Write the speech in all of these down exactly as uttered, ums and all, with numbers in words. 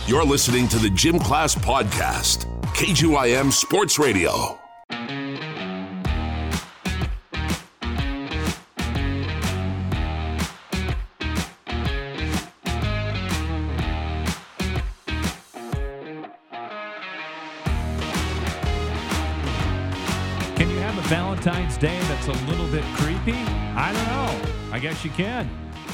You're listening to the Gym Class Podcast, K G Y M Sports Radio. Can you have a Valentine's Day that's a little bit creepy? I don't know. I guess you can.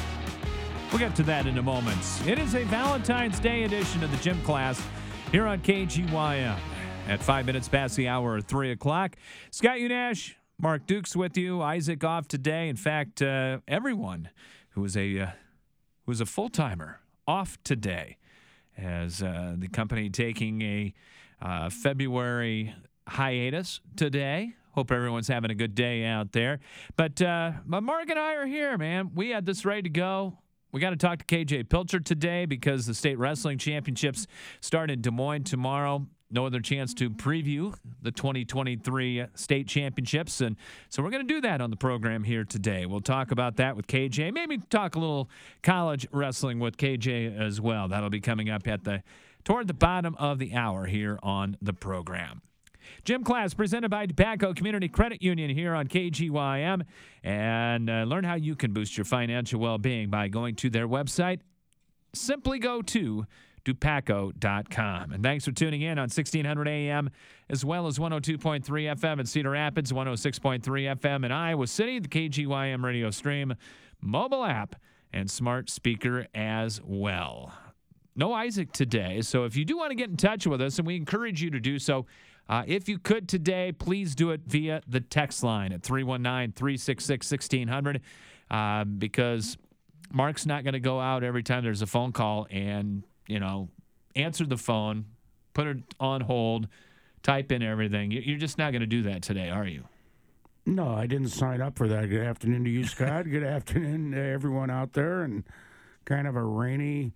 We'll get to that in a moment. It is a Valentine's Day edition of the Gym Class here on K G Y M at five minutes past the hour of three o'clock. Scott Unash, Mark Dukes with you. Isaac off today. In fact, uh, everyone who is a uh, who is a full-timer off today, as uh, the company taking a uh, February hiatus today. Hope everyone's having a good day out there. But, uh, but Mark and I are here, man. We had this ready to go. We got to talk to K J Pilcher today because the state wrestling championships start in Des Moines tomorrow. No other chance to preview the twenty twenty-three state championships. And so we're going to do that on the program here today. We'll talk about that with K J. Maybe talk a little college wrestling with K J as well. That'll be coming up at the toward the bottom of the hour here on the program. Gym Class presented by DePaco Community Credit Union here on K G Y M. And uh, learn how you can boost your financial well-being by going to their website. Simply go to dupaco dot com. And thanks for tuning in on sixteen hundred A M as well as one oh two point three F M in Cedar Rapids, one oh six point three F M in Iowa City, the K G Y M radio stream, mobile app, and smart speaker as well. No Isaac today, so if you do want to get in touch with us, and we encourage you to do so, Uh, if you could today, please do it via the text line at three one nine, three six six, one six zero zero uh, because Mark's not going to go out every time there's a phone call and, you know, answer the phone, put it on hold, type in everything. You're just not going to do that today, are you? No, I didn't sign up for that. Good afternoon to you, Scott. Good afternoon to everyone out there. And kind of a rainy,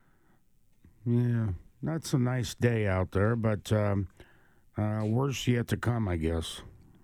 yeah, not so nice day out there, but um, Uh, worse yet to come, I guess.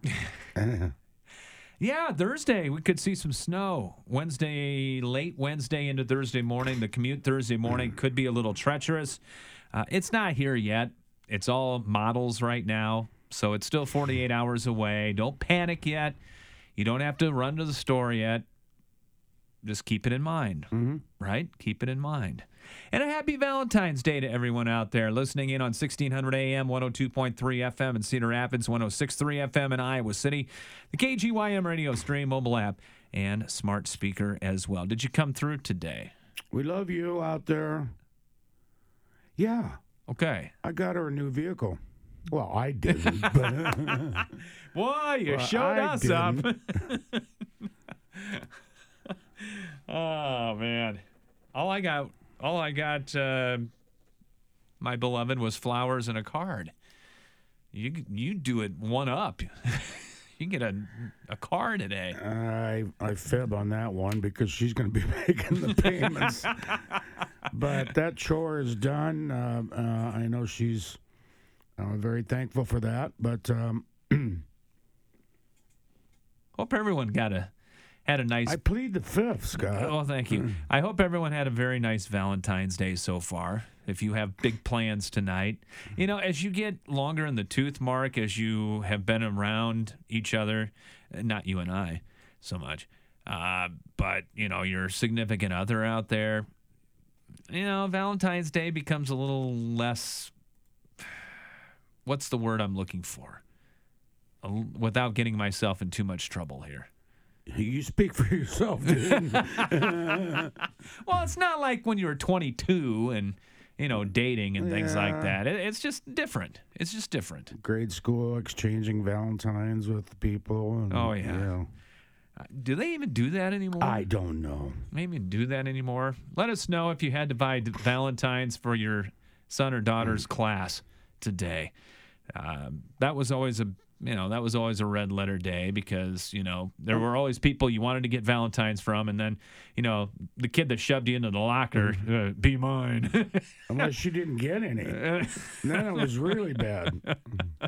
Yeah, Thursday, we could see some snow. Wednesday, late Wednesday into Thursday morning. The commute Thursday morning could be a little treacherous. Uh, it's not here yet. It's all models right now, so it's still forty-eight hours away. Don't panic yet. You don't have to run to the store yet. Just keep it in mind, mm-hmm. right? Keep it in mind. And a happy Valentine's Day to everyone out there listening in on sixteen hundred A M, one oh two point three F M in Cedar Rapids, one oh six point three F M in Iowa City, the K G Y M radio stream, mobile app, and smart speaker as well. Did you come through today? We love you out there. Yeah. Okay. I got her a new vehicle. Well, I didn't. But Boy, you well, showed I us didn't. up. Oh, man. All I got, all I got, uh, my beloved, was flowers and a card. You you do it one up. You get a a car today. I I fib on that one because she's going to be making the payments. But that chore is done. Uh, uh, I know she's uh, very thankful for that. But um, hope everyone got a had a nice. I plead the fifth, Scott. Oh, thank you. I hope everyone had a very nice Valentine's Day so far. If you have big plans tonight, you know, as you get longer in the tooth, Mark, as you have been around each other, not you and I so much, uh, but, you know, your significant other out there, you know, Valentine's Day becomes a little less, what's the word I'm looking for? A, without getting myself in too much trouble here. You speak for yourself, dude. Well, it's not like when you were twenty-two and, you know, dating and things Yeah. like that. It, it's just different. It's just different. Grade school, exchanging Valentines with people. And, Oh, yeah. You know, Uh, Do they even do that anymore? I don't know. Maybe do that anymore. Let us know if you had to buy d- Valentines for your son or daughter's class today. Um, that was always a you know that was always a red letter day because you know there were always people you wanted to get Valentines from, and then you know the kid that shoved you into the locker, uh, be mine. Unless you didn't get any. Then it was really bad.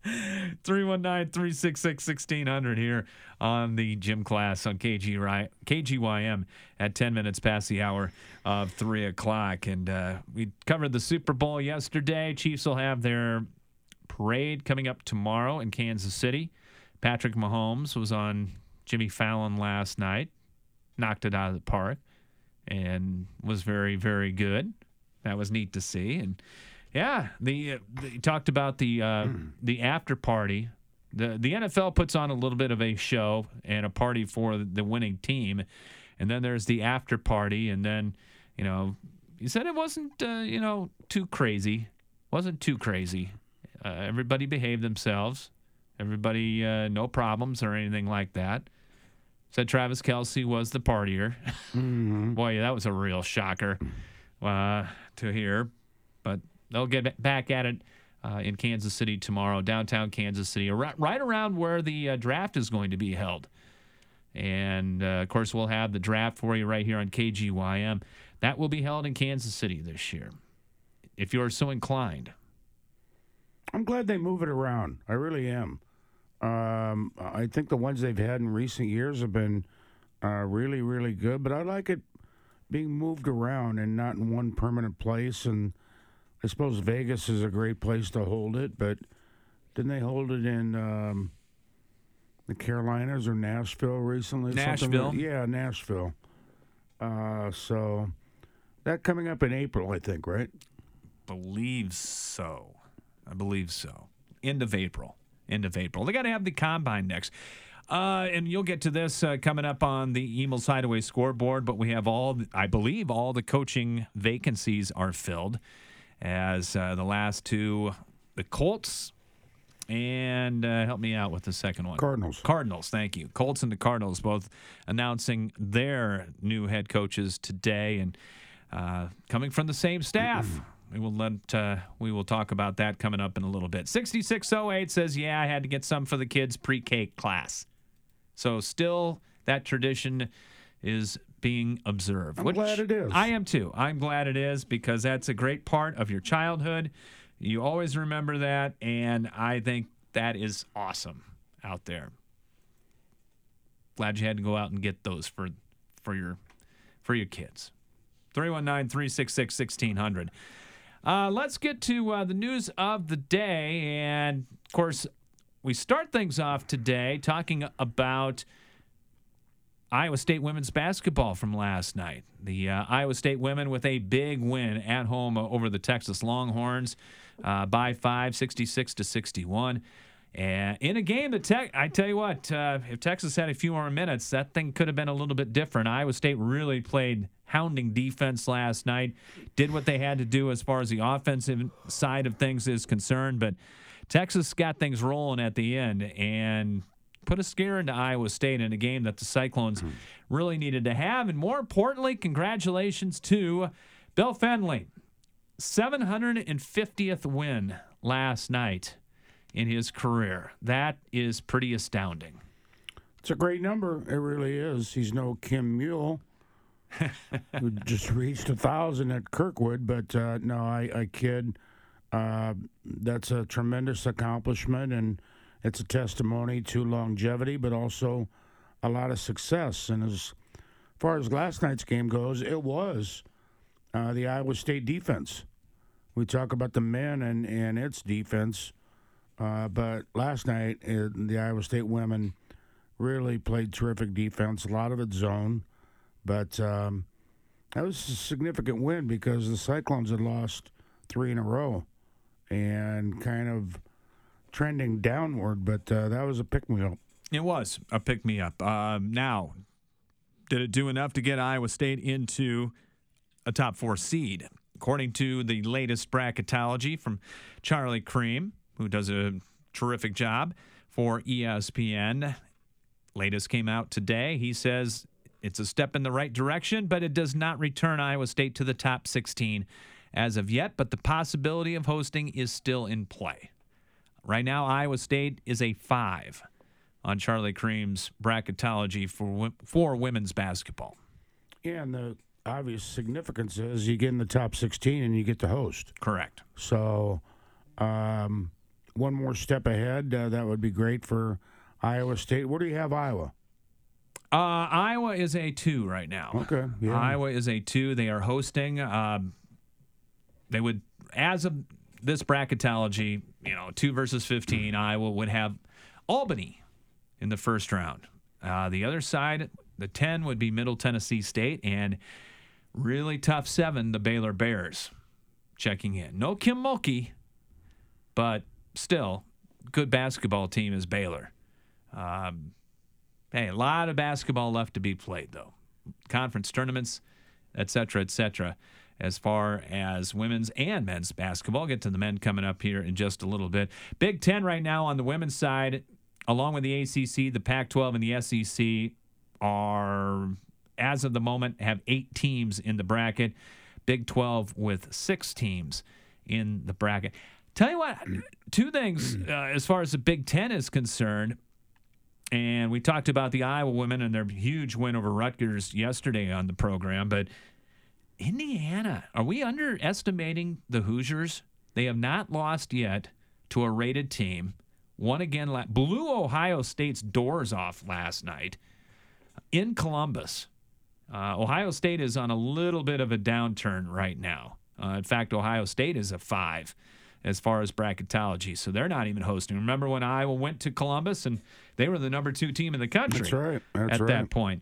three one nine, three six six, one six zero zero here on the Gym Class on K G Y M at ten minutes past the hour of three o'clock. And uh, we covered the Super Bowl yesterday. Chiefs will have their parade coming up tomorrow in Kansas City. Patrick Mahomes was on Jimmy Fallon last night, knocked it out of the park, and was very, very good. That was neat to see. And yeah, the, uh, they talked about the uh, the after party. The the N F L puts on a little bit of a show and a party for the winning team, and then there's the after party. And then, you know, he said it wasn't uh, you know too crazy, wasn't too crazy. Uh, everybody behaved themselves. Everybody uh, no problems or anything like that. Said Travis Kelce was the partier. Mm-hmm. Boy, that was a real shocker uh, to hear, but. They'll get back at it uh, in Kansas City tomorrow, downtown Kansas City, right around where the uh, draft is going to be held. And, uh, of course, we'll have the draft for you right here on K G Y M. That will be held in Kansas City this year, if you're so inclined. I'm glad they move it around. I really am. Um, I think the ones they've had in recent years have been uh, really, really good. But I like it being moved around and not in one permanent place. And I suppose Vegas is a great place to hold it, but didn't they hold it in um, the Carolinas or Nashville recently? Nashville. Like, yeah, Nashville. Uh, so that coming up in April, I think, right? Believe so. I believe so. End of April. End of April. They got to have the combine next. Uh, and you'll get to this uh, coming up on the Emil's Hideaway scoreboard, but we have all, I believe, all the coaching vacancies are filled. As uh, the last two, the Colts, and uh, help me out with the second one. Cardinals. Cardinals, thank you. Colts and the Cardinals both announcing their new head coaches today, and uh, coming from the same staff. We will let uh, we will talk about that coming up in a little bit. sixty-six oh eight says, yeah, I had to get some for the kids' pre-K class. So still that tradition is being observed. I'm which glad it is. I am too. I'm glad it is because that's a great part of your childhood. You always remember that, and I think that is awesome out there. Glad you had to go out and get those for for your for your kids. three one nine, three six six, one six zero zero. Uh, let's get to uh, the news of the day, and of course, we start things off today talking about Iowa State women's basketball from last night. The uh, Iowa State women with a big win at home uh, over the Texas Longhorns uh, by five, sixty-six to sixty-one. And in a game that, te- I tell you what, uh, if Texas had a few more minutes, that thing could have been a little bit different. Iowa State really played hounding defense last night, did what they had to do as far as the offensive side of things is concerned, but Texas got things rolling at the end and put a scare into Iowa State in a game that the Cyclones mm-hmm. really needed to have. And more importantly, congratulations to Bill Fennelly. seven hundred fiftieth win last night in his career. That is pretty astounding. It's a great number. It really is. He's no Kim Mule, who just reached a thousand at Kirkwood. But uh, no, I, I kid. Uh, that's a tremendous accomplishment, and it's a testimony to longevity, but also a lot of success. And as far as last night's game goes, it was uh, the Iowa State defense. We talk about the men and, and its defense, uh, but last night uh, the Iowa State women really played terrific defense, a lot of it zone. But um, that was a significant win because the Cyclones had lost three in a row and kind of trending downward, but uh, that was a pick-me-up. It was a pick-me-up. Um, now, did it do enough to get Iowa State into a top four seed? According to the latest bracketology from Charlie Cream, who does a terrific job for E S P N, latest came out today. He says it's a step in the right direction, but it does not return Iowa State to the top sixteen as of yet, but the possibility of hosting is still in play. Right now, Iowa State is a five on Charlie Cream's bracketology for for women's basketball. Yeah, and the obvious significance is you get in the top sixteen and you get to host. Correct. So, um, one more step ahead, uh, that would be great for Iowa State. Where do you have Iowa? Uh, Iowa is a two right now. Okay. Yeah. Iowa is a two. They are hosting. Um, they would, as of this bracketology, you know, two versus fifteen, Iowa would have Albany in the first round. Uh, the other side, the ten, would be Middle Tennessee State, and really tough seven, the Baylor Bears checking in. No Kim Mulkey, but still, good basketball team is Baylor. Um, hey, a lot of basketball left to be played, though. Conference tournaments, et cetera, et cetera, as far as women's and men's basketball. I'll get to the men coming up here in just a little bit. Big Ten right now on the women's side, along with the A C C, the Pac twelve, and the S E C, are, as of the moment, have eight teams in the bracket. Big twelve with six teams in the bracket. Tell you what, two things uh, as far as the Big Ten is concerned. And we talked about the Iowa women and their huge win over Rutgers yesterday on the program. But Indiana, are we underestimating the Hoosiers? They have not lost yet to a rated team. Won again, la- blew Ohio State's doors off last night in Columbus. Uh, Ohio State is on a little bit of a downturn right now. Uh, in fact, Ohio State is a five as far as bracketology, so they're not even hosting. Remember when Iowa went to Columbus and they were the number two team in the country? That's right. That's at right. that point.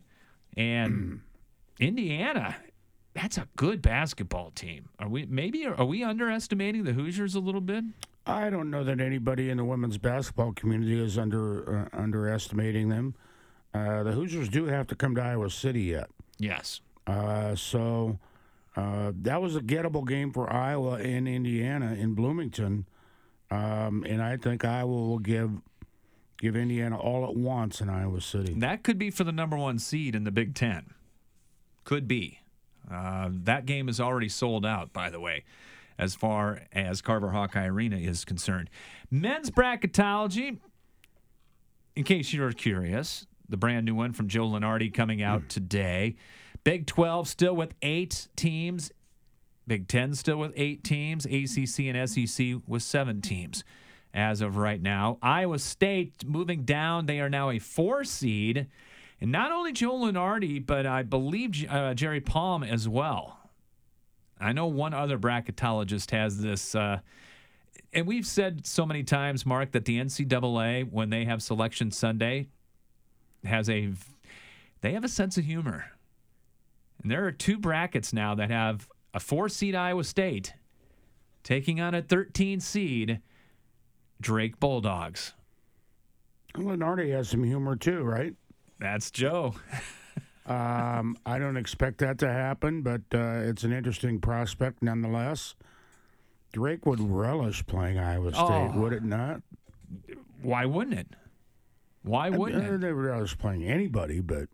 And Indiana, that's a good basketball team. Are we maybe are we underestimating the Hoosiers a little bit? I don't know that anybody in the women's basketball community is under uh, underestimating them. Uh, the Hoosiers do have to come to Iowa City yet. Yes. Uh, so uh, that was a gettable game for Iowa and Indiana in Bloomington. Um, and I think Iowa will give give Indiana all at once in Iowa City. That could be for the number one seed in the Big Ten. Could be. Uh, that game is already sold out, by the way, as far as Carver Hawkeye Arena is concerned. Men's bracketology, in case you're curious, the brand new one from Joe Lunardi coming out today. Big twelve still with eight teams. Big Ten still with eight teams. A C C and S E C with seven teams as of right now. Iowa State moving down. They are now a four seed. And not only Joe Lunardi, but I believe uh, Jerry Palm as well. I know one other bracketologist has this. Uh, and we've said so many times, Mark, that the N C double A, when they have Selection Sunday, has a they have a sense of humor. And there are two brackets now that have a four-seed Iowa State taking on a thirteen-seed Drake Bulldogs. Lunardi has some humor too, right? That's Joe. um, I don't expect that to happen, but uh, it's an interesting prospect nonetheless. Drake would relish playing Iowa State, Oh. would it not? Why wouldn't it? Why wouldn't I, it? They would relish playing anybody, but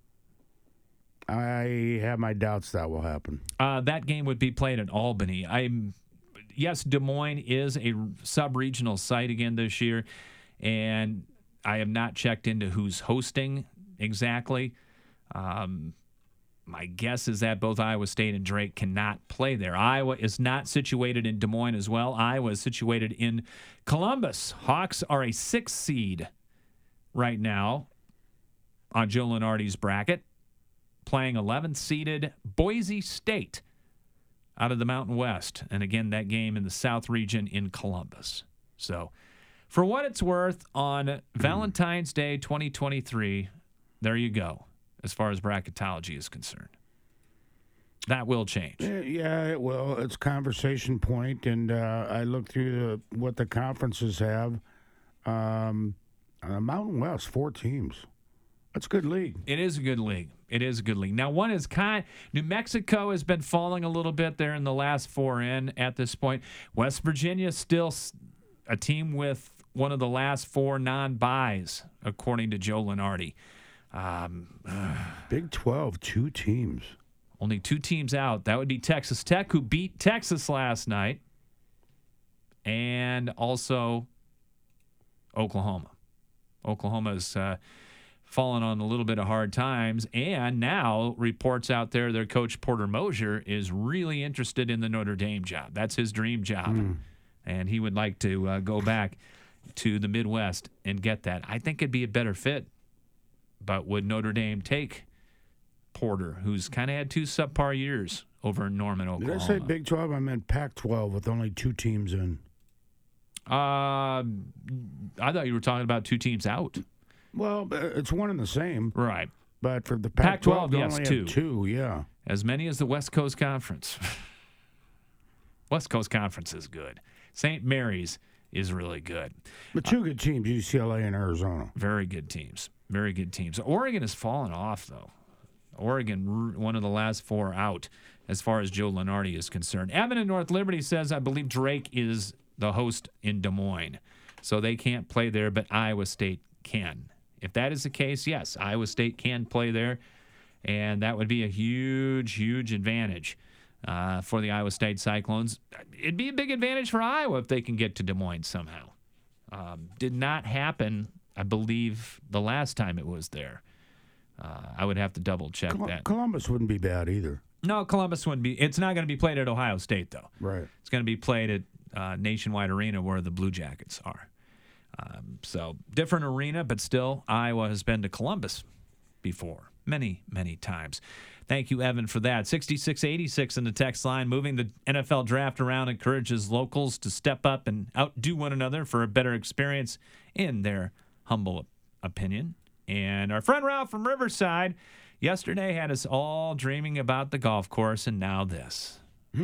I have my doubts that will happen. Uh, that game would be played in Albany. I'm, yes, Des Moines is a sub-regional site again this year, and I have not checked into who's hosting exactly. Um, my guess is that both Iowa State and Drake cannot play there. Iowa is not situated in Des Moines as well. Iowa is situated in Columbus. Hawks are a six seed right now on Joe Lunardi's bracket, playing eleventh-seeded Boise State out of the Mountain West. And again, that game in the South region in Columbus. So, for what it's worth, on Valentine's Day twenty twenty-three, there you go, as far as bracketology is concerned. That will change. Yeah, yeah, it will. It's conversation point, and uh, I look through the, what the conferences have. Um, uh, Mountain West, four teams. That's a good league. It is a good league. It is a good league. Now, one is kind. New Mexico has been falling a little bit there in the last four in at this point. West Virginia still a team with one of the last four non-buys, according to Joe Lunardi. Um, Big twelve, two teams. Only two teams out. That would be Texas Tech, who beat Texas last night, and also Oklahoma. Oklahoma's uh, fallen on a little bit of hard times, and now reports out there their coach Porter Moser is really interested in the Notre Dame job. That's his dream job. Mm. and he would like to uh, go back to the Midwest and get that. I think it'd be a better fit. But would Notre Dame take Porter, who's kind of had two subpar years over in Norman, Oklahoma? Did I say Big twelve? I meant Pac twelve with only two teams in. Uh, I thought you were talking about two teams out. Well, it's one and the same. Right. But for the Pac twelve, Pac twelve, yes, only two. have two, yeah. As many as the West Coast Conference. West Coast Conference is good. Saint Mary's is really good. But two good teams, U C L A and Arizona. Very good teams. Very good teams. Oregon has fallen off, though. Oregon, one of the last four out as far as Joe Lunardi is concerned. Evan in North Liberty says, I believe Drake is the host in Des Moines. So they can't play there, but Iowa State can. If that is the case, yes, Iowa State can play there. And that would be a huge, huge advantage uh, for the Iowa State Cyclones. It'd be a big advantage for Iowa if they can get to Des Moines somehow. Um, did not happen, I believe, the last time it was there. Uh, I would have to double check Col- that. Columbus wouldn't be bad either. No, Columbus wouldn't be. It's not going to be played at Ohio State, though. Right. It's going to be played at uh, Nationwide Arena where the Blue Jackets are. Um, so different arena, but still, Iowa has been to Columbus before many, many times. Thank you, Evan, for that. sixty-six eighty-six in the text line. Moving the N F L draft around encourages locals to step up and outdo one another for a better experience, in their humble opinion. And our friend Ralph from Riverside yesterday had us all dreaming about the golf course, and now this.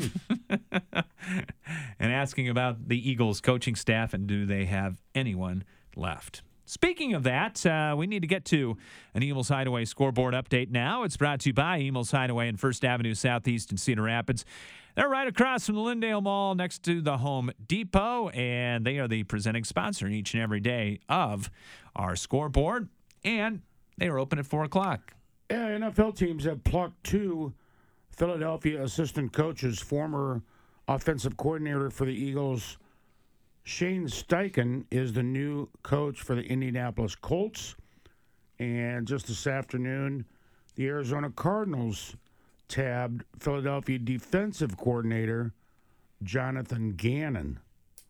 And asking about the Eagles coaching staff and do they have anyone left. Speaking of that, uh, we need to get to an Eagles Hideaway scoreboard update now. It's brought to you by Eagles Hideaway in First Avenue Southeast in Cedar Rapids. They're right across from the Lindale Mall next to the Home Depot, and they are the presenting sponsor each and every day of our scoreboard, and they are open at four o'clock. Yeah, N F L teams have plucked two Philadelphia assistant coaches. Former offensive coordinator for the Eagles, Shane Steichen, is the new coach for the Indianapolis Colts. And just this afternoon, the Arizona Cardinals tabbed Philadelphia defensive coordinator Jonathan Gannon.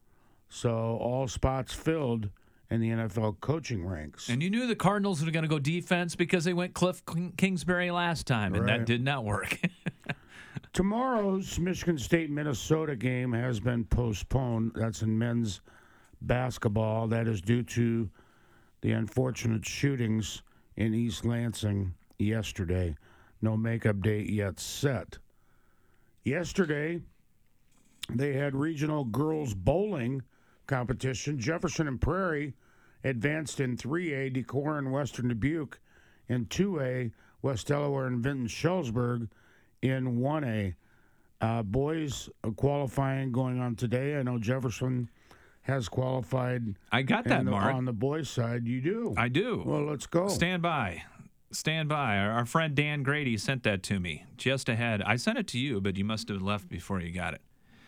So all spots filled in the N F L coaching ranks. And you knew the Cardinals were going to go defense because they went Cliff Kingsbury last time, and Right. that did not work. Tomorrow's Michigan State-Minnesota game has been postponed. That's in men's basketball. That is due to the unfortunate shootings in East Lansing yesterday. No makeup date yet set. Yesterday, they had regional girls bowling competition. Jefferson and Prairie advanced in three A, Decorah and Western Dubuque in two A, West Delaware and Vinton Schellsburg in one A. Uh, boys qualifying going on today. I know Jefferson has qualified. I got that, the, Mark. On the boys' side, you do. I do. Well, let's go. Stand by. Stand by. Our, our friend Dan Grady sent that to me just ahead. I sent it to you, but you must have left before you got it.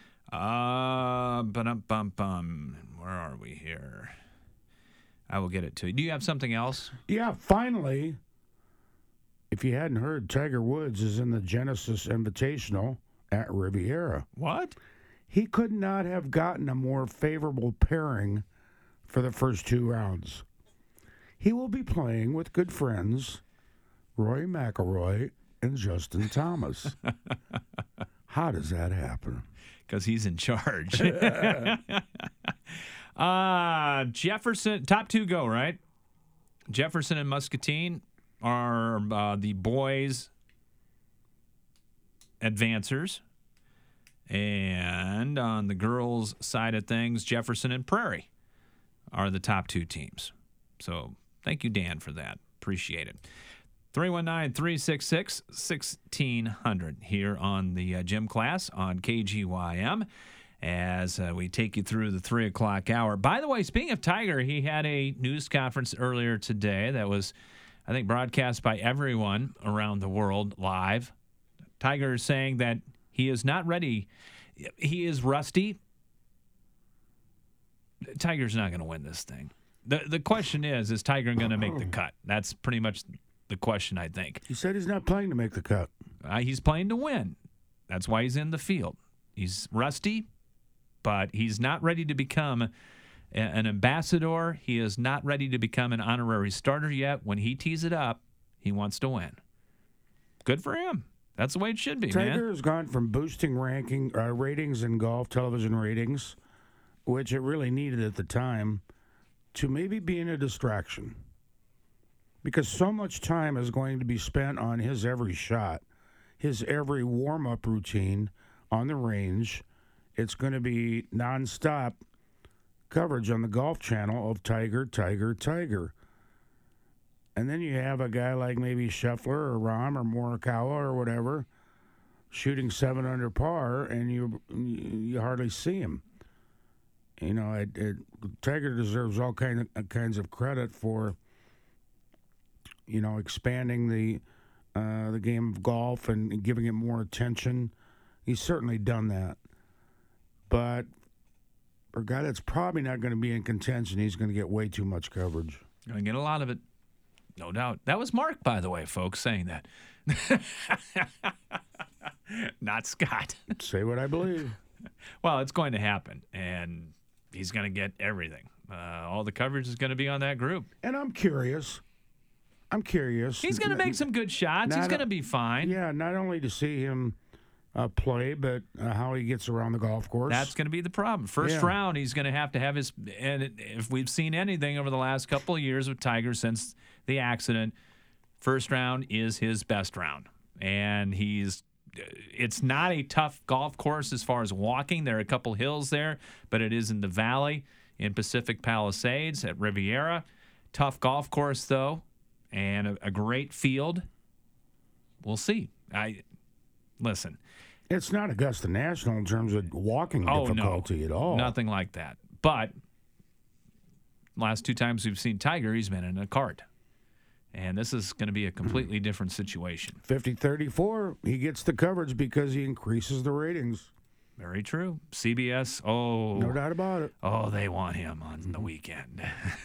Uh, bum bum bum. Where are we here? I will get it to you. Do you have something else? Yeah, finally, if you hadn't heard, Tiger Woods is in the Genesis Invitational at Riviera. What? He could not have gotten a more favorable pairing for the first two rounds. He will be playing with good friends Rory McIlroy and Justin Thomas. How does that happen? Because he's in charge. uh, Jefferson, top two go, right? Jefferson and Muscatine are uh, the boys' advancers. And on the girls' side of things, Jefferson and Prairie are the top two teams. So thank you, Dan, for that. Appreciate it. three one nine, three six six, one six zero zero here on the uh, gym class on K G Y M as uh, we take you through the three o'clock hour. By the way, speaking of Tiger, he had a news conference earlier today that was, I think, broadcast by everyone around the world live. Tiger is saying that he is not ready. He is rusty. Tiger's not going to win this thing. The The question is, is Tiger going to make the cut? That's pretty much the question, I think. He said he's not playing to make the cut. Uh, he's playing to win. That's why he's in the field. He's rusty. but he's not ready to become a, an ambassador. He is not ready to become an honorary starter yet. When he tees it up, he wants to win. Good for him. That's the way it should be, Tiger man. Tiger has gone from boosting ranking uh, ratings in golf, television ratings, which it really needed at the time, to maybe being a distraction. Because so much time is going to be spent on his every shot, his every warm-up routine on the range. It's going to be nonstop coverage on the Golf Channel of Tiger, Tiger, Tiger. And then you have a guy like maybe Scheffler or Rahm or Morikawa or whatever shooting seven under par, and you you hardly see him. You know, it, it, Tiger deserves all kind of, kinds of credit for, you know, expanding the uh, the game of golf and giving it more attention. He's certainly done that. But for a guy that's probably not going to be in contention, he's going to get way too much coverage. Going to get a lot of it. No doubt. That was Mark, by the way, folks, saying that. Not Scott. Say what I believe. Well, it's going to happen, and he's going to get everything. Uh, all the coverage is going to be on that group. And I'm curious. I'm curious. He's going to make some good shots. He's going to be fine. Yeah, not only to see him uh, play, but uh, how he gets around the golf course. That's going to be the problem. First yeah. round, he's going to have to have his – and if we've seen anything over the last couple of years with Tiger since the accident, first round is his best round. And he's – it's not a tough golf course as far as walking. There are a couple hills there, but it is in the valley in Pacific Palisades at Riviera. Tough golf course, though, and a, a great field. We'll see. I listen. It's not Augusta National in terms of walking oh, difficulty no, at all. Nothing like that. But last two times we've seen Tiger, he's been in a cart. And this is going to be a completely different situation. fifty thirty-four, he gets the coverage because he increases the ratings. Very true. C B S, oh. No doubt about it. Oh, they want him on the weekend.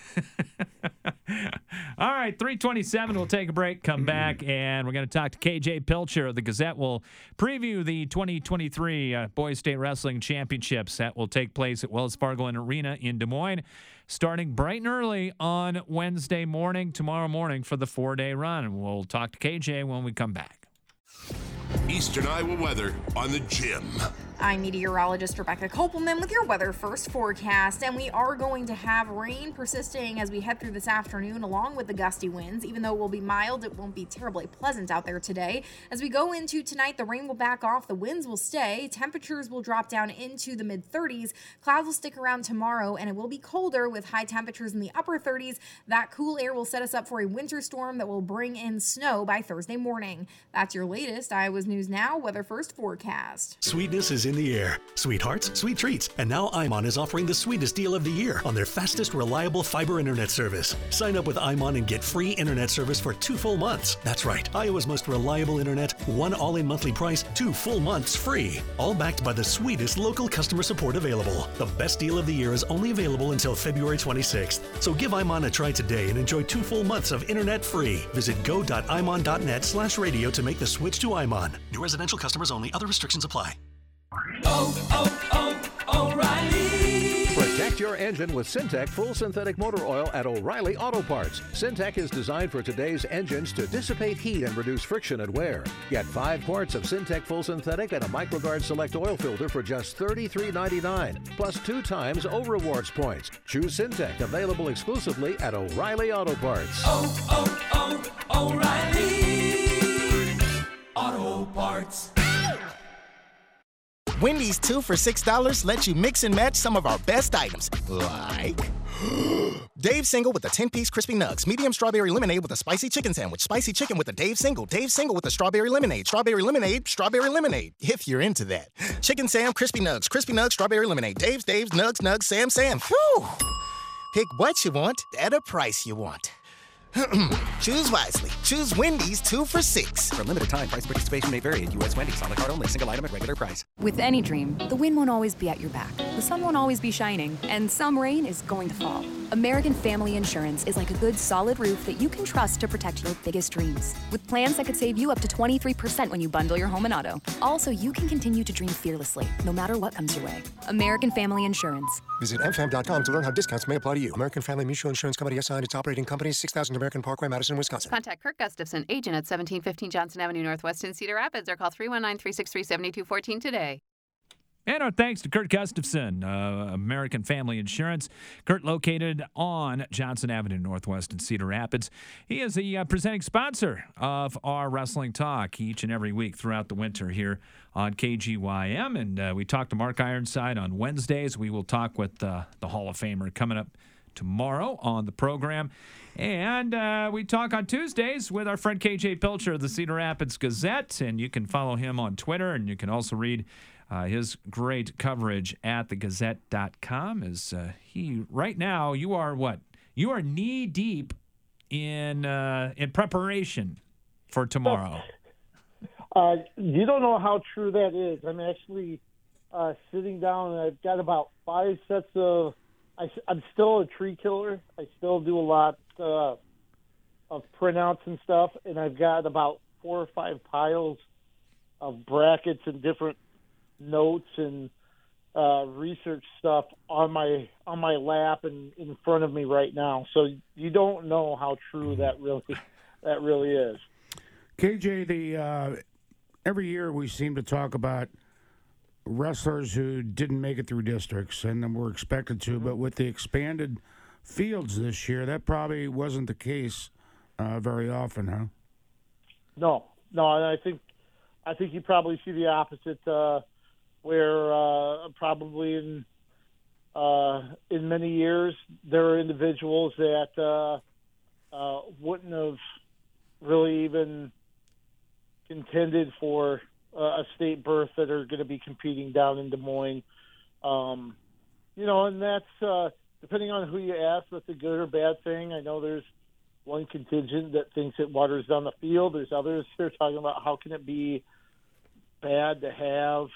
All right, three twenty-seven, we'll take a break, come back, and we're going to talk to K J Pilcher of the Gazette. We'll preview the twenty twenty-three uh, Boys State Wrestling Championships that will take place at Wells Fargo Arena in Des Moines, starting bright and early on Wednesday morning, tomorrow morning for the four-day run. And we'll talk to K J when we come back. Eastern Iowa weather on the Gym. I'm meteorologist Rebecca Kopelman with your weather first forecast, and we are going to have rain persisting as we head through this afternoon along with the gusty winds. Even though it will be mild, it won't be terribly pleasant out there today. As we go into tonight, the rain will back off, the winds will stay, temperatures will drop down into the mid thirties, clouds will stick around tomorrow, and it will be colder with high temperatures in the upper thirties. That cool air will set us up for a winter storm that will bring in snow by Thursday morning. That's your latest Iowa's News Now weather first forecast. Sweetness is in the air. Sweethearts, sweet treats. And now Imon is offering the sweetest deal of the year on their fastest, reliable fiber internet service. Sign up with Imon and get free internet service for two full months. That's right. Iowa's most reliable internet, one all-in monthly price, two full months free. All backed by the sweetest local customer support available. The best deal of the year is only available until February twenty-sixth. So give Imon a try today and enjoy two full months of internet free. Visit go.imon.net slash radio to make the switch to Imon. New residential customers only. Other restrictions apply. Oh, oh, oh, O'Reilly! Protect your engine with Syntec Full Synthetic Motor Oil at O'Reilly Auto Parts. Syntec is designed for today's engines to dissipate heat and reduce friction and wear. Get five quarts of Syntec Full Synthetic and a MicroGuard Select Oil Filter for just thirty-three dollars and ninety-nine cents, plus two times O Rewards points. Choose Syntec, available exclusively at O'Reilly Auto Parts. Oh, oh, oh, O'Reilly Auto Parts. Wendy's two for six dollars lets you mix and match some of our best items, like Dave Single with a ten-piece crispy nugs, medium strawberry lemonade with a spicy chicken sandwich, spicy chicken with a Dave Single, Dave Single with a strawberry lemonade, strawberry lemonade, strawberry lemonade, if you're into that. Chicken Sam, crispy nugs, crispy nugs, strawberry lemonade, Dave's, Dave's, nugs, nugs, Sam, Sam. Whew! Pick what you want at a price you want. Choose wisely. Choose Wendy's two for six. For limited time, price participation may vary at U S Wendy's. On the card only. Single item at regular price. With any dream, the wind won't always be at your back. The sun won't always be shining, and some rain is going to fall. American Family Insurance is like a good, solid roof that you can trust to protect your biggest dreams. With plans that could save you up to twenty-three percent when you bundle your home and auto. Also, you can continue to dream fearlessly, no matter what comes your way. American Family Insurance. Visit m fam dot com to learn how discounts may apply to you. American Family Mutual Insurance Company, S I and its operating companies, six thousand American Parkway, Madison, Wisconsin. Contact Kirk Gustafson, agent at seventeen fifteen Johnson Avenue Northwest in Cedar Rapids, or call three one nine, three six three, seven two one four today. And our thanks to Kurt Gustafson, uh, American Family Insurance. Kurt, located on Johnson Avenue Northwest in Cedar Rapids. He is the uh, presenting sponsor of our Wrestling Talk each and every week throughout the winter here on K G Y M. And uh, we talk to Mark Ironside on Wednesdays. We will talk with uh, the Hall of Famer coming up tomorrow on the program. And uh, we talk on Tuesdays with our friend K J Pilcher of the Cedar Rapids Gazette. And you can follow him on Twitter, and you can also read Uh, his great coverage at the gazette dot com. Is uh, he right now? You are what? You are knee deep in uh, in preparation for tomorrow. Uh, you don't know how true that is. I'm actually uh, sitting down, and I've got about five sets of. I, I'm still a tree killer. I still do a lot uh, of printouts and stuff, and I've got about four or five piles of brackets and different notes and uh, research stuff on my on my lap and in front of me right now. So you don't know how true that really that really is. K J, the uh, every year we seem to talk about wrestlers who didn't make it through districts and then were expected to, mm-hmm. but with the expanded fields this year, that probably wasn't the case uh, very often, huh? No, no, and I think I think you probably see the opposite. Uh, where uh, probably in uh, in many years there are individuals that uh, uh, wouldn't have really even contended for uh, a state berth that are going to be competing down in Des Moines. Um, you know, and that's uh, depending on who you ask, that's a good or bad thing. I know there's one contingent that thinks it waters down the field. There's others that are talking about how can it be bad to have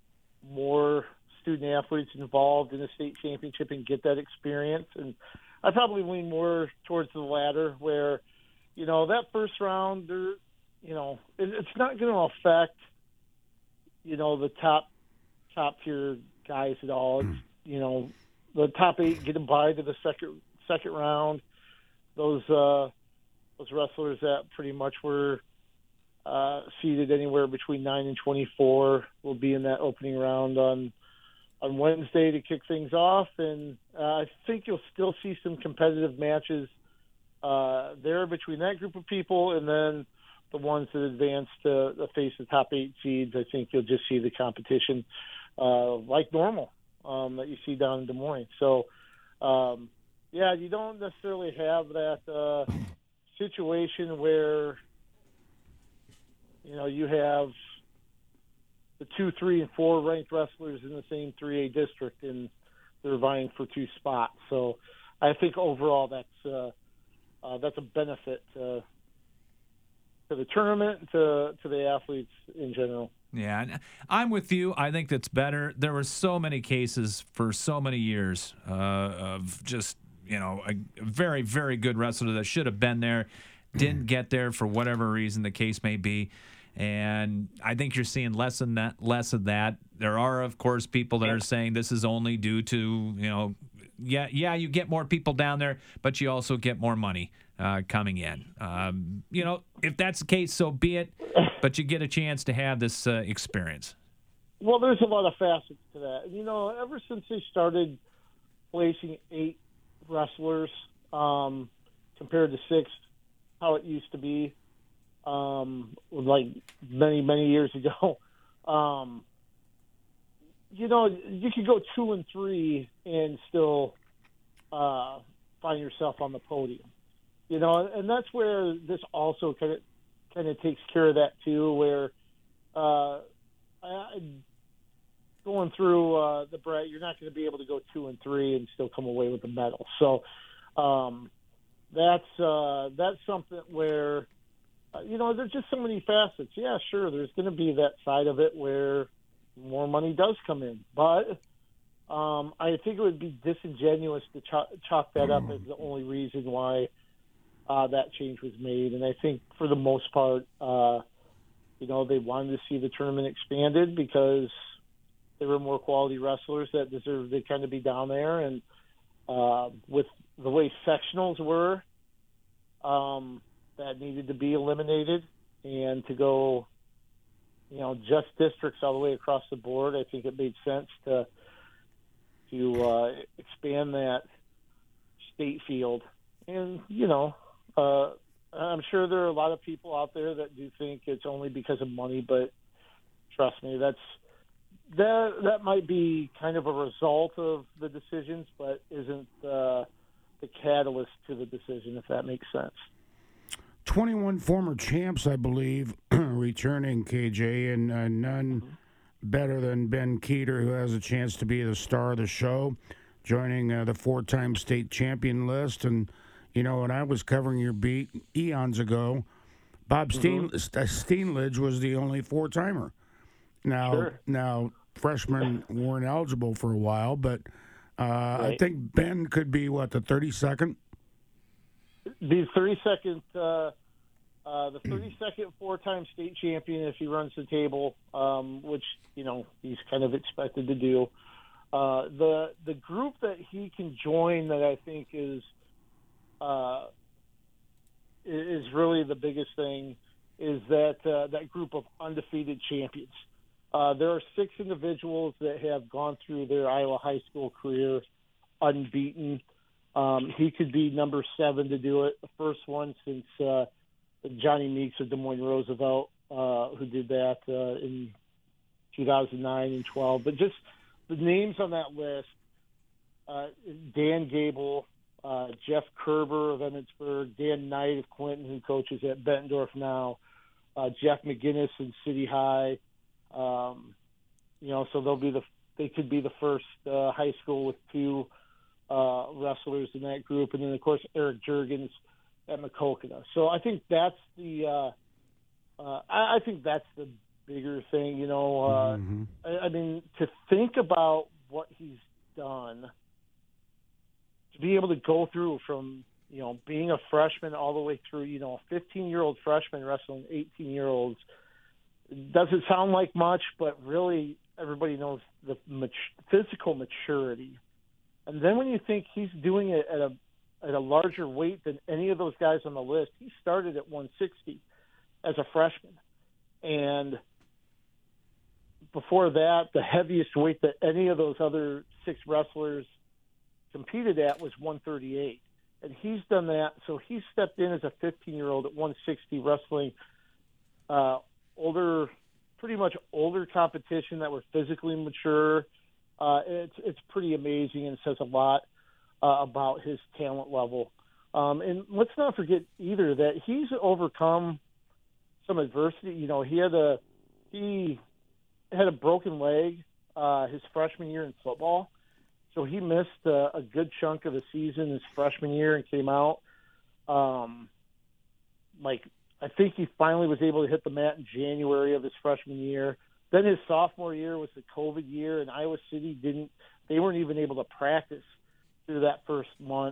more student athletes involved in the state championship and get that experience. And I probably lean more towards the latter, where, you know, that first round, there, you know, it, it's not going to affect, you know, the top top tier guys at all. It's, you know, the top eight get a bye to the second second round. Those uh, those wrestlers that pretty much were Uh, seeded anywhere between nine and twenty-four will be in that opening round on on Wednesday to kick things off, and uh, I think you'll still see some competitive matches uh, there between that group of people, and then the ones that advance to the face the top eight seeds. I think you'll just see the competition uh, like normal um, that you see down in Des Moines. So, um, yeah, you don't necessarily have that uh, situation where, you know, you have the two, three, and four ranked wrestlers in the same three A district, and they're vying for two spots. So I think overall that's uh, uh, that's a benefit to, to the tournament, to to the athletes in general. Yeah, and I'm with you. I think that's better. There were so many cases for so many years uh, of just, you know, a very, very good wrestler that should have been there, didn't get there for whatever reason the case may be. And I think you're seeing less and that, less of that. There are, of course, people that are saying this is only due to, you know, yeah, yeah, you get more people down there, but you also get more money uh, coming in. Um, you know, if that's the case, so be it. But you get a chance to have this uh, experience. Well, there's a lot of facets to that. You know, ever since they started placing eight wrestlers um, compared to six, how it used to be, um, like many, many years ago. Um, you know, you could go two and three and still uh, find yourself on the podium. You know, and that's where this also kind of kind of takes care of that too, where uh, I, going through uh, the bracket, you're not going to be able to go two and three and still come away with a medal. So um, that's uh, that's something where, uh, you know, there's just so many facets. Yeah, sure, there's going to be that side of it where more money does come in, but Um, I think it would be disingenuous to ch- chalk that up as the only reason why uh, that change was made. And I think for the most part, uh, you know, they wanted to see the tournament expanded because there were more quality wrestlers that deserved to kind of be down there. And uh, with the way sectionals were, um, that needed to be eliminated. And to go, you know, just districts all the way across the board, I think it made sense to to uh, expand that state field. And, you know, uh, I'm sure there are a lot of people out there that do think it's only because of money, but trust me, that's that that might be kind of a result of the decisions, but isn't uh, the catalyst to the decision, if that makes sense. twenty-one former champs, I believe, returning, K J, and uh, none mm-hmm. better than Ben Keeter, who has a chance to be the star of the show, joining uh, the four-time state champion list. And, you know, when I was covering your beat eons ago, Bob mm-hmm. Steen- Steenledge was the only four-timer. Now, sure. now freshmen weren't eligible for a while, but uh, right. I think Ben could be, what, the thirty-second? The thirty-second, uh, uh, the thirty-second four-time state champion if he runs the table, um, which, you know, he's kind of expected to do. Uh, the the group that he can join that I think is uh, is really the biggest thing is that uh, that group of undefeated champions. Uh, there are six individuals that have gone through their Iowa high school career unbeaten. Um, he could be number seven to do it, the first one since uh, Johnny Meeks of Des Moines Roosevelt, uh, who did that uh, in two thousand nine and twelve. But just the names on that list, uh, Dan Gable, uh, Jeff Kerber of Emmitsburg, Dan Knight of Clinton, who coaches at Bettendorf now, uh, Jeff McGinnis in City High. Um, you know, so they'll be the they could be the first uh, high school with two uh, wrestlers in that group, and then of course Eric Juergens at Maquoketa. So I think that's the uh, uh, I, I think that's the bigger thing. You know, uh, mm-hmm. I, I mean, to think about what he's done, to be able to go through from you know being a freshman all the way through, you know, a fifteen-year-old freshman wrestling eighteen-year-olds. Doesn't sound like much, but really everybody knows the mat- physical maturity. And then when you think he's doing it at a at a larger weight than any of those guys on the list, he started at one sixty as a freshman. And before that, the heaviest weight that any of those other six wrestlers competed at was one thirty-eight. And he's done that, so he stepped in as a fifteen-year-old at one sixty wrestling uh, older, pretty much older competition that were physically mature. Uh, it's it's pretty amazing and says a lot uh, about his talent level. Um, and let's not forget either that he's overcome some adversity. You know, he had a he had a broken leg uh, his freshman year in football, so he missed a, a good chunk of the season his freshman year and came out um, like. I think he finally was able to hit the mat in January of his freshman year. Then his sophomore year was the COVID year, and Iowa City didn't – they weren't even able to practice through that first month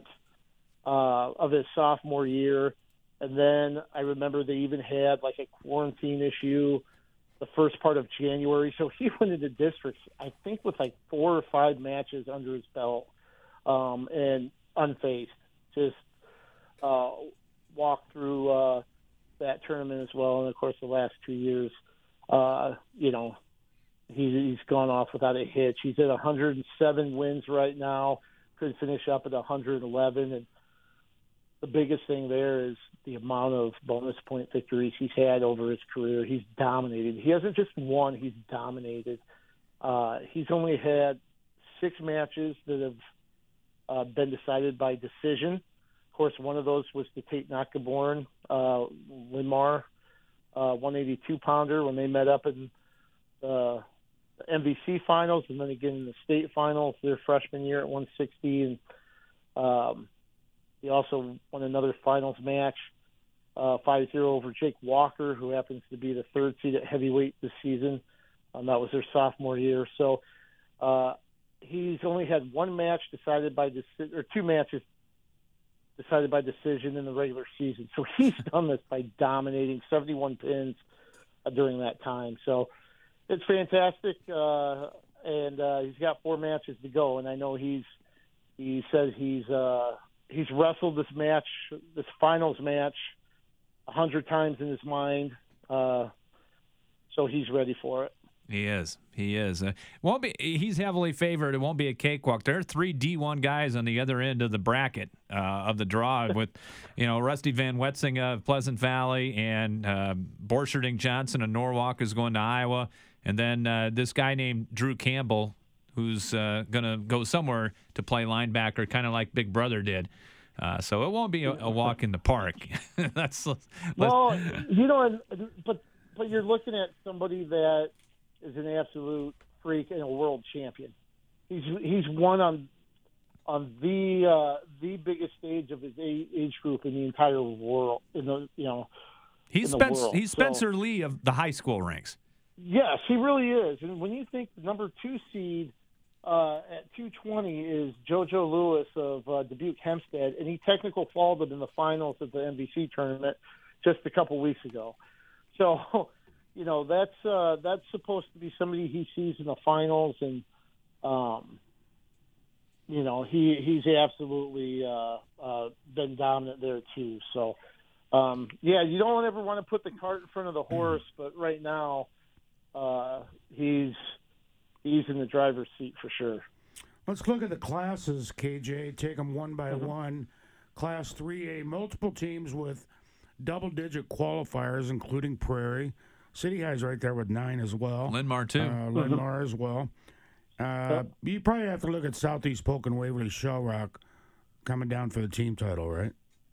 uh, of his sophomore year. And then I remember they even had like a quarantine issue the first part of January. So he went into districts, I think, with like four or five matches under his belt um, and unfazed. Just uh, walked through uh, – that tournament as well, and of course the last two years, uh, you know, he's he's gone off without a hitch. He's at one hundred seven wins right now, could finish up at one hundred eleven, and the biggest thing there is the amount of bonus point victories he's had over his career. He's dominated. He hasn't just won; he's dominated. Uh, he's only had six matches that have uh, been decided by decision. Of course, one of those was the Tate Notgaborn, uh, Linmar, uh, one eighty-two pounder when they met up in uh, the M V C finals, and then again in the state finals their freshman year at one sixty. And um, he also won another finals match, uh, five zero over Jake Walker, who happens to be the third seed at heavyweight this season. Um, that was their sophomore year. So uh, he's only had one match decided by deci- or two matches decided by decision in the regular season. So he's done this by dominating seventy-one pins uh, during that time. So it's fantastic, uh, and uh, he's got four matches to go. And I know he's he says he's uh, he's wrestled this match, this finals match, a hundred times in his mind. Uh, so he's ready for it. He is. He is. Uh, won't be. He's heavily favored. It won't be a cakewalk. There are three D one guys on the other end of the bracket uh, of the draw with, you know, Rusty Van Wetsinga of Pleasant Valley and uh, Borcherding Johnson of Norwalk is going to Iowa, and then uh, this guy named Drew Campbell, who's uh, going to go somewhere to play linebacker, kind of like Big Brother did. Uh, so it won't be a, a walk in the park. That's well, you know, but but you're looking at somebody that is an absolute freak and a world champion. He's he's won on on the uh, the biggest stage of his age group in the entire world. In the you know, he's in the Spencer, world. he's Spencer So, Lee of the high school ranks. Yes, he really is. And when you think the number two seed uh, at two twenty is JoJo Lewis of uh, Dubuque Hempstead, and he technical faulted in the finals of the N B C tournament just a couple weeks ago. So. You know, that's uh, that's supposed to be somebody he sees in the finals, and um, you know he he's absolutely uh, uh, been dominant there too. So um, yeah, you don't ever want to put the cart in front of the horse, but right now uh, he's he's in the driver's seat for sure. Let's look at the classes, K J. Take them one by mm-hmm. one. Class three A, multiple teams with double-digit qualifiers, including Prairie. City High's right there with nine as well. Linn-Mar, too. Uh, Linn-Mar as well. Uh, you probably have to look at Southeast Polk and Waverly Shell Rock coming down for the team title, right?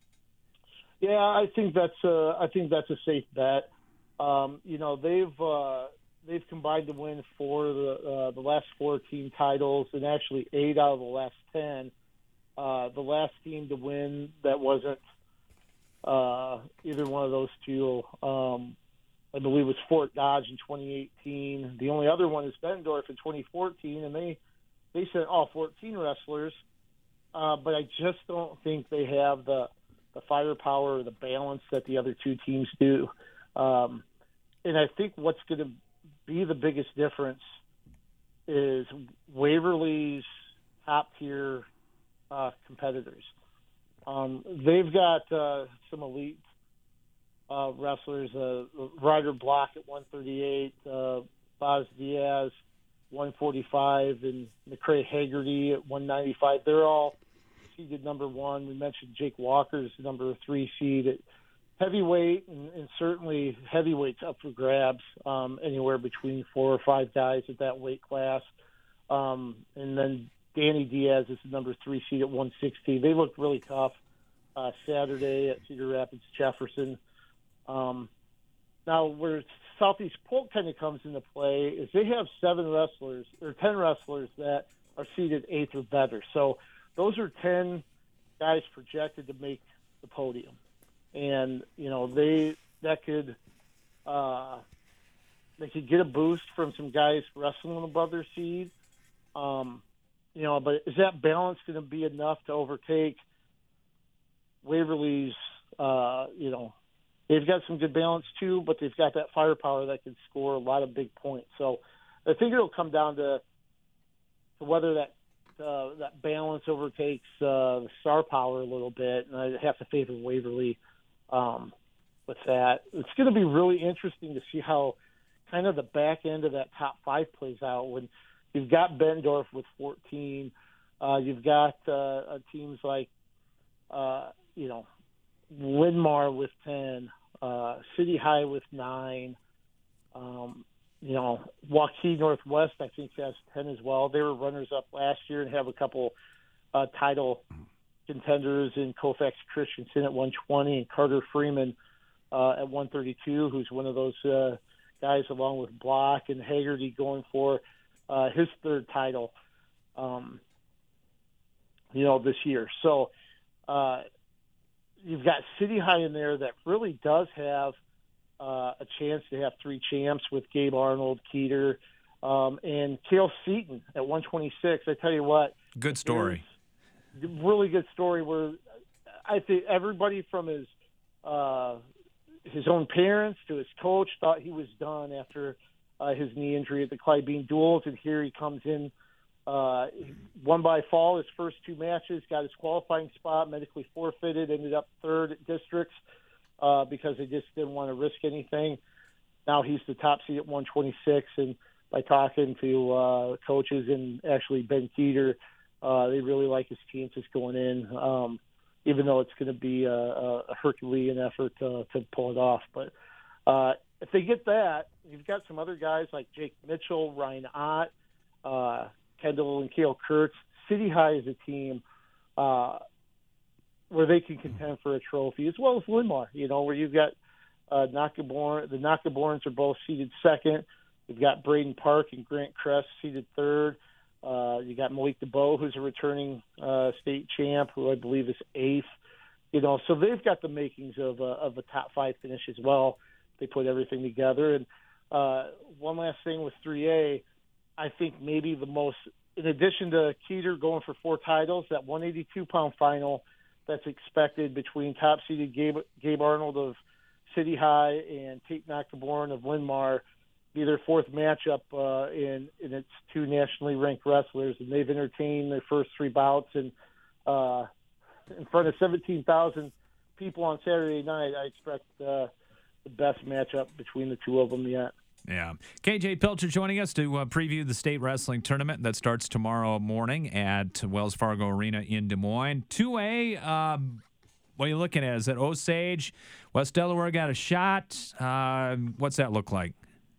Yeah, I think that's a, I think that's a safe bet. Um, you know, they've uh, they've combined to win four of the uh, the last four team titles, and actually eight out of the last ten. Uh, the last team to win that wasn't uh, either one of those two. Um, I believe it was Fort Dodge in twenty eighteen. The only other one is Bendorf in twenty fourteen, and they they sent all fourteen wrestlers. Uh, but I just don't think they have the the firepower or the balance that the other two teams do. Um, and I think what's going to be the biggest difference is Waverly's top tier uh, competitors. Um, they've got uh, some elite Uh, wrestlers, uh, Ryder Block at one thirty-eight, uh, Boz Diaz one forty-five, and McCrae Haggerty at one ninety-five. They're all seeded number one. We mentioned Jake Walker's number three seed at heavyweight, and, and certainly heavyweight's up for grabs, um, anywhere between four or five guys at that weight class. Um, and then Danny Diaz is the number three seed at one sixty. They looked really tough uh, Saturday at Cedar Rapids Jefferson. Um, now, where Southeast Polk kind of comes into play is they have seven wrestlers or ten wrestlers that are seeded eighth or better. So those are ten guys projected to make the podium, and you know they that could uh, they could get a boost from some guys wrestling above their seed. Um, you know, but is that balance going to be enough to overtake Waverly's? Uh, you know. They've got some good balance, too, but they've got that firepower that can score a lot of big points. So I think it'll come down to, to whether that uh, that balance overtakes uh, the star power a little bit, and I have to favor Waverly um, with that. It's going to be really interesting to see how kind of the back end of that top five plays out when you've got Bendorf with fourteen. Uh, you've got uh, teams like, uh, you know, Linn-Mar with ten, uh, City High with nine. Um, you know, Waukee Northwest, I think, has ten as well. They were runners-up last year and have a couple uh, title contenders in Koufax Christensen at one twenty and Carter Freeman uh, at one thirty-two, who's one of those uh, guys along with Block and Haggerty going for uh, his third title, um, you know, this year. So, uh, you've got City High in there that really does have uh, a chance to have three champs with Gabe Arnold, Keeter, Um, and Cale Seaton at one twenty-six. I tell you what. Good story. Really good story where I think everybody from his uh, his own parents to his coach thought he was done after uh, his knee injury at the Clyde Bean Duels, and here he comes in, uh, won by fall his first two matches, got his qualifying spot, medically forfeited, ended up third at districts uh, because they just didn't want to risk anything. Now he's the top seed at one twenty-six, and by talking to uh, coaches and actually Ben Keeter, uh, they really like his chances going in. Um, even though it's going to be a, a Herculean effort uh, to pull it off. But uh, if they get that, you've got some other guys like Jake Mitchell, Ryan Ott, uh, Kendall and Cale Kurtz. City High is a team uh, where they can contend for a trophy, as well as Linmar, you know, where you've got uh, Nakaborn. The Nakaborns are both seeded second. You've got Braden Park and Grant Kress seeded third. Uh, you got Malik DeBow, who's a returning uh, state champ, who I believe is eighth. You know, so they've got the makings of a, of a top five finish as well. They put everything together. And uh, one last thing with three A, I think maybe the most, in addition to Keeter going for four titles, that one eighty-two pound final that's expected between top-seeded Gabe, Gabe Arnold of City High and Tate Nakaborn of Linmar, be their fourth matchup uh, in, in its two nationally ranked wrestlers, and they've entertained their first three bouts and uh, in front of seventeen thousand people on Saturday night. I expect uh, the best matchup between the two of them yet. Yeah. K J Pilcher joining us to uh, preview the state wrestling tournament that starts tomorrow morning at Wells Fargo Arena in Des Moines. two A, um, what are you looking at? Is it Osage? West Delaware got a shot. Uh, what's that look like?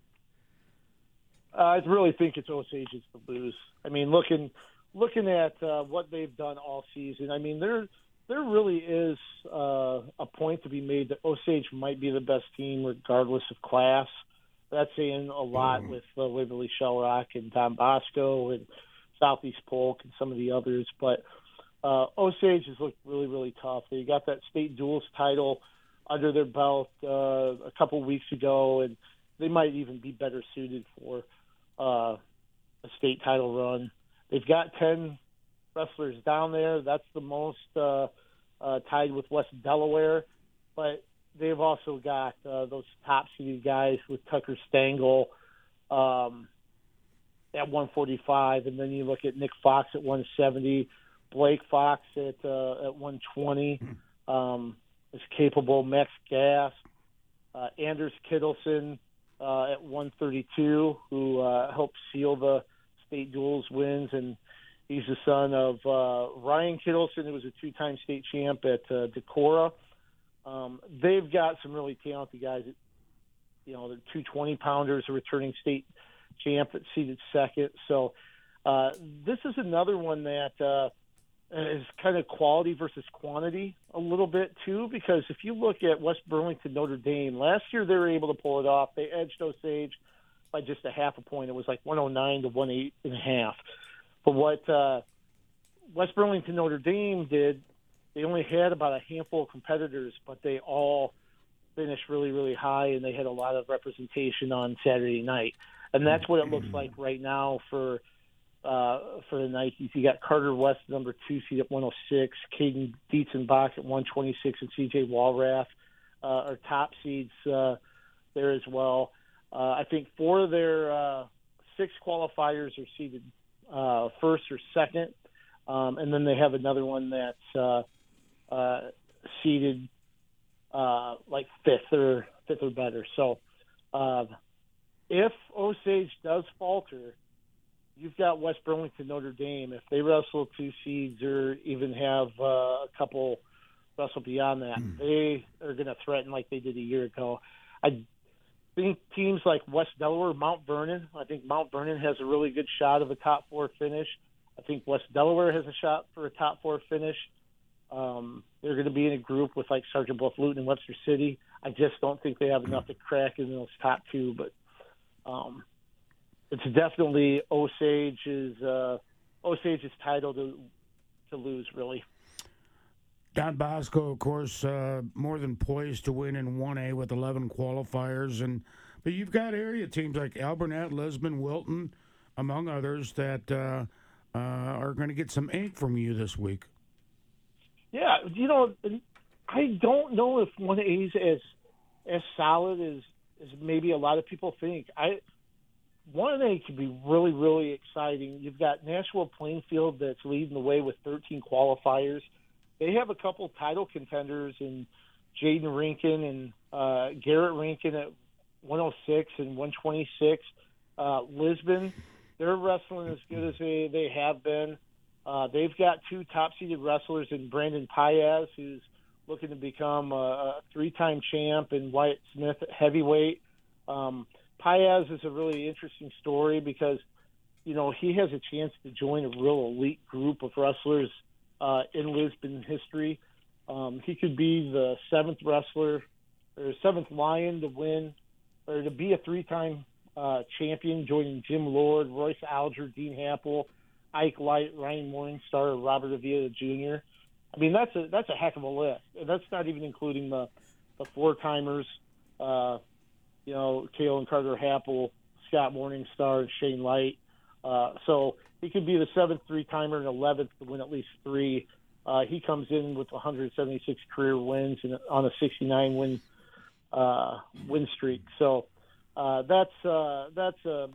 Uh, I really think it's Osage's to lose. I mean, looking looking at uh, what they've done all season, I mean, there there really is uh, a point to be made that Osage might be the best team regardless of class. That's saying a lot mm. with uh, Waverly Shell Rock and Don Bosco and Southeast Polk and some of the others. But uh, Osage has looked really, really tough. They got that state duels title under their belt uh, a couple weeks ago, and they might even be better suited for Uh, a state title run. They've got ten wrestlers down there. That's the most uh, uh, tied with West Delaware. But they've also got uh, those top-seeded guys with Tucker Stengel um, at one forty-five, and then you look at Nick Fox at one seventy, Blake Fox at uh, at one twenty um, is capable. Max Gass, uh, Anders Kittleson, Uh, at one thirty-two, who uh, helped seal the state duels wins, and he's the son of uh, Ryan Kittleson, who was a two-time state champ at uh, Decorah. Um, they've got some really talented guys. At, you know, the two twenty-pounders, a returning state champ that seeded second. So uh, this is another one that uh, is kind of quality versus quantity a little bit too, because if you look at West Burlington Notre Dame, last year they were able to pull it off. They edged Osage by just a half a point. It was like one oh nine to one oh eight and a half. But what uh, West Burlington Notre Dame did, they only had about a handful of competitors, but they all finished really, really high, and they had a lot of representation on Saturday night. And that's what it looks like right now for Uh, for the Nikes. You got Carter West, number two seed at one oh six, Caden Dietzenbach at one twenty-six, and C J Walrath uh, are top seeds uh, there as well. Uh, I think four of their uh, six qualifiers are seeded uh, first or second, um, and then they have another one that's uh, uh, seeded uh, like fifth or fifth or better. So uh, if Osage does falter, you've got West Burlington Notre Dame. If they wrestle two seeds or even have uh, a couple wrestle beyond that, mm. they are going to threaten like they did a year ago. I think teams like West Delaware, Mount Vernon, I think Mount Vernon has a really good shot of a top four finish. I think West Delaware has a shot for a top four finish. Um, they're going to be in a group with like Sergeant Bluff, Luton, and Webster City. I just don't think they have enough to crack in those top two, but um, it's definitely Osage's uh, Osage's title to to lose, really. Don Bosco, of course, uh, more than poised to win in one A with eleven qualifiers, and But you've got area teams like Alburnett, Lisbon, Wilton, among others, that uh, uh, are going to get some ink from you this week. Yeah, you know, I don't know if one A is as as solid as, as maybe a lot of people think. I one A could be really, really exciting. You've got Nashua Plainfield that's leading the way with thirteen qualifiers. They have a couple title contenders in Jaden Rinkin and uh, Garrett Rinkin at one oh six and one twenty-six. Uh, Lisbon, they're wrestling as good as they, they have been. Uh, they've got two top-seeded wrestlers in Brandon Paez, who's looking to become a, a three-time champ, and Wyatt Smith at heavyweight. Um, Paez is a really interesting story because, you know, he has a chance to join a real elite group of wrestlers uh, in Lisbon history. Um, he could be the seventh wrestler or seventh Lion to win or to be a three-time uh, champion, joining Jim Lord, Royce Alger, Dean Happel, Ike Light, Ryan Morningstar, Robert Avila Junior I mean, that's a that's a heck of a list. And that's not even including the the four-timers, uh, you know, Kalen Carter Happel, Scott Morningstar, and Shane Light. Uh, so he could be the seventh three-timer and eleventh to win at least three. Uh, he comes in with one hundred seventy-six career wins and on a sixty-nine win uh, win streak. So uh, that's uh, that's uh,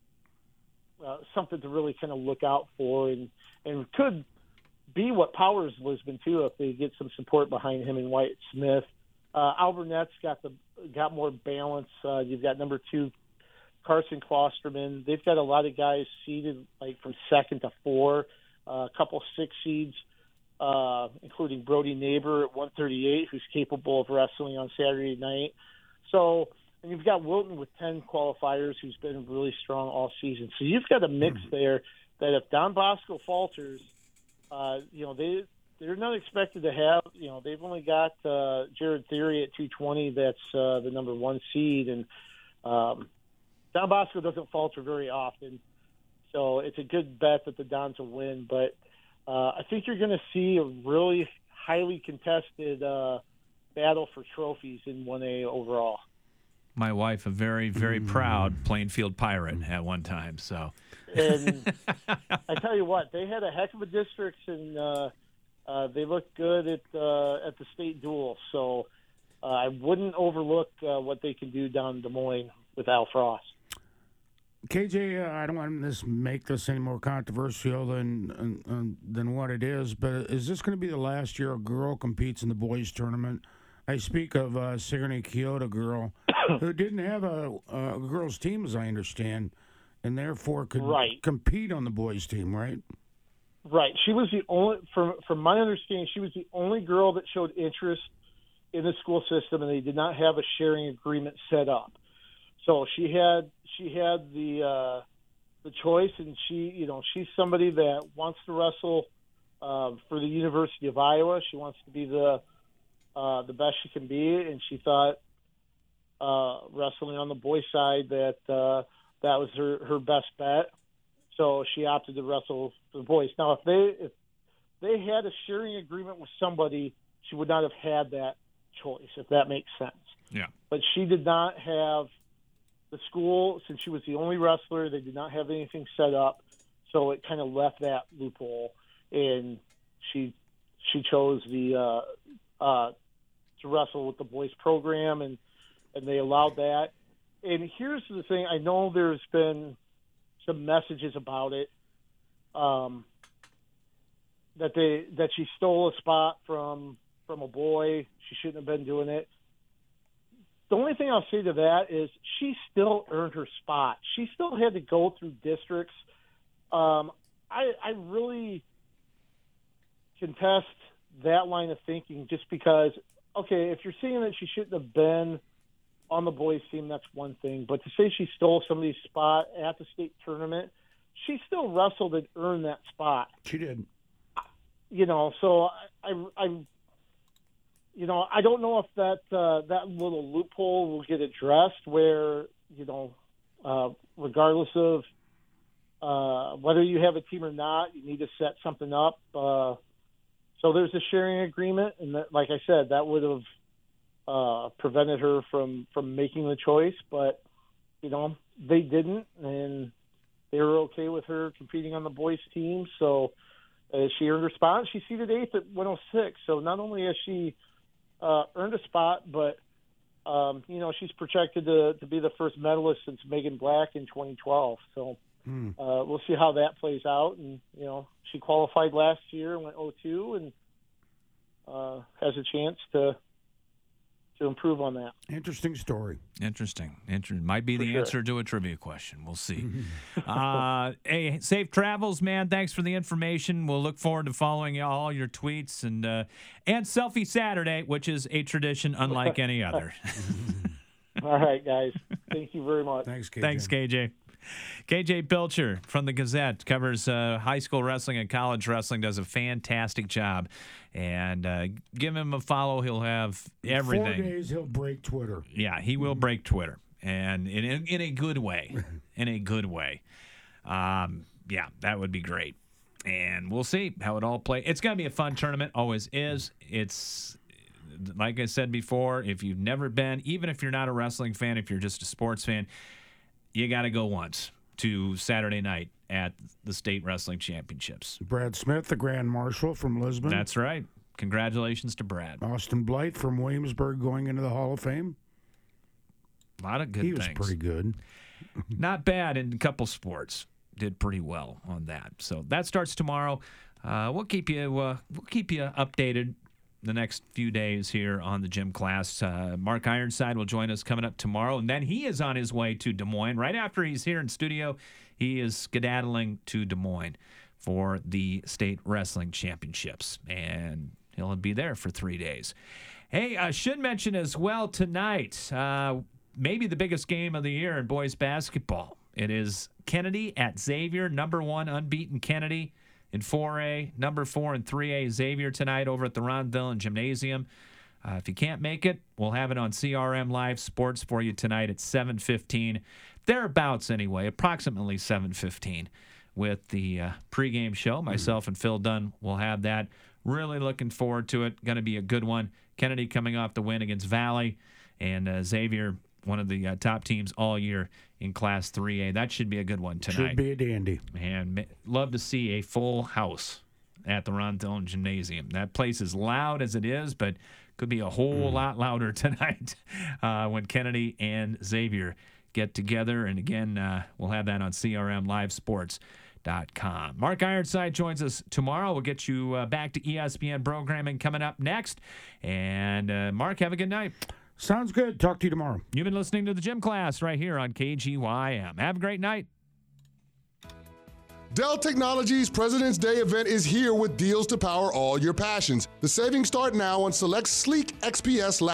uh, something to really kind of look out for, and and could be what powers Lisbon too if they get some support behind him and Wyatt Smith. Uh, Alburnett's got the got more balance. Uh, you've got number two Carson Klosterman. They've got a lot of guys seeded like from second to four. Uh, a couple six seeds, uh, including Brody Neighbor at one thirty-eight, who's capable of wrestling on Saturday night. So, and you've got Wilton with ten qualifiers, who's been really strong all season. So you've got a mix there that if Don Bosco falters, uh, you know, they, they're not expected to have, you know, they've only got uh, Jared Theory at two twenty. That's uh, the number one seed. And um, Don Bosco doesn't falter very often. So it's a good bet that the Dons will win. But uh, I think you're going to see a really highly contested uh, battle for trophies in one A overall. My wife, a very, very proud Plainfield Pirate at one time. So, and I tell you what, they had a heck of a district, and uh, uh, they looked good at uh, at the state duel. So uh, I wouldn't overlook uh, what they can do down in Des Moines with Al Frost. K J, uh, I don't want to make this any more controversial than uh, than what it is, but is this going to be the last year a girl competes in the boys' tournament? I speak of uh, Sigourney Kyoto girl, who didn't have a, a girls' team, as I understand, and therefore could right. compete on the boys' team, right? Right. She was the only, from from my understanding, she was the only girl that showed interest in the school system, and they did not have a sharing agreement set up. So she had she had the uh, the choice, and she you know she's somebody that wants to wrestle uh, for the University of Iowa. She wants to be the uh, the best she can be, and she thought uh, wrestling on the boys' side that uh, that was her, her best bet. So she opted to wrestle for the boys. Now, if they if they had a sharing agreement with somebody, she would not have had that choice, if that makes sense. Yeah. But she did not have the school, since she was the only wrestler, they did not have anything set up, so it kind of left that loophole, and she she chose the uh, uh, to wrestle with the boys program, and and they allowed that. And here's the thing: I know there's been some messages about it, um, that they that she stole a spot from from a boy. She shouldn't have been doing it. The only thing I'll say to that is she still earned her spot. She still had to go through districts. Um, I, I really contest that line of thinking just because, okay, if you're saying that she shouldn't have been on the boys' team, that's one thing. But to say she stole somebody's spot at the state tournament, she still wrestled and earned that spot. She did. You know, so I, I, I You know, I don't know if that uh, that little loophole will get addressed where, you know, uh, regardless of uh, whether you have a team or not, you need to set something up. Uh, so there's a sharing agreement, and that, like I said, that would have uh, prevented her from, from making the choice. But you know, they didn't, and they were okay with her competing on the boys' team. So uh, she earned her spot. She seeded eighth at one oh six. So not only has she uh, earned a spot, but um, you know, she's projected to, to be the first medalist since Megan Black in twenty twelve. So Hmm. uh, we'll see how that plays out. And you know, she qualified last year and went oh two, and uh, has a chance to to improve on that. Interesting story. Interesting. Inter- might be For the sure. answer to a trivia question. We'll see. uh, hey, safe travels, man. Thanks for the information. We'll look forward to following all your tweets and uh, and Selfie Saturday, which is a tradition unlike any other. All right, guys. Thank you very much. Thanks, K J. Thanks, K J. K J Pilcher from the Gazette covers uh, high school wrestling and college wrestling, does a fantastic job. And uh, give him a follow. He'll have everything. Four days, he'll break Twitter. Yeah, he will break Twitter, and in a, in a good way. In a good way. Um, yeah, that would be great. And we'll see how it all plays. It's going to be a fun tournament. Always is. It's, like I said before, if you've never been, even if you're not a wrestling fan, if you're just a sports fan, you got to go once to Saturday night at the State Wrestling Championships. Brad Smith, the Grand Marshal from Lisbon. That's right. Congratulations to Brad. Austin Blythe from Williamsburg going into the Hall of Fame. A lot of good he things. He was pretty good. Not bad in a couple sports. Did pretty well on that. So that starts tomorrow. Uh, we'll keep you uh, we'll keep you updated the next few days here on the gym class. Uh, Mark Ironside will join us coming up tomorrow, and then he is on his way to Des Moines. Right after he's here in studio, he is skedaddling to Des Moines for the State Wrestling Championships, and he'll be there for three days. Hey, I should mention as well tonight, uh, maybe the biggest game of the year in boys basketball. It is Kennedy at Xavier, number one unbeaten Kennedy in four A, number four in three A Xavier tonight over at the Ron Dillon Gymnasium. Uh, if you can't make it, we'll have it on C R M Live Sports for you tonight at seven fifteen. Thereabouts anyway, approximately seven fifteen with the uh, pregame show. Myself and Phil Dunn will have that. Really looking forward to it. Going to be a good one. Kennedy coming off the win against Valley, and uh, Xavier, one of the uh, top teams all year in Class three A. That should be a good one tonight. Should be a dandy. And love to see a full house at the Ron Dillon Gymnasium. That place is loud as it is, but could be a whole mm. lot louder tonight uh, when Kennedy and Xavier get together. And again, uh, we'll have that on C R M Live Sports dot com. Mark Ironside joins us tomorrow. We'll get you uh, back to E S P N programming coming up next. And uh, Mark, have a good night. Sounds good. Talk to you tomorrow. You've been listening to the Gym Class right here on K G Y M. Have a great night. Dell Technologies President's Day event is here with deals to power all your passions. The savings start now on select sleek X P S laptops.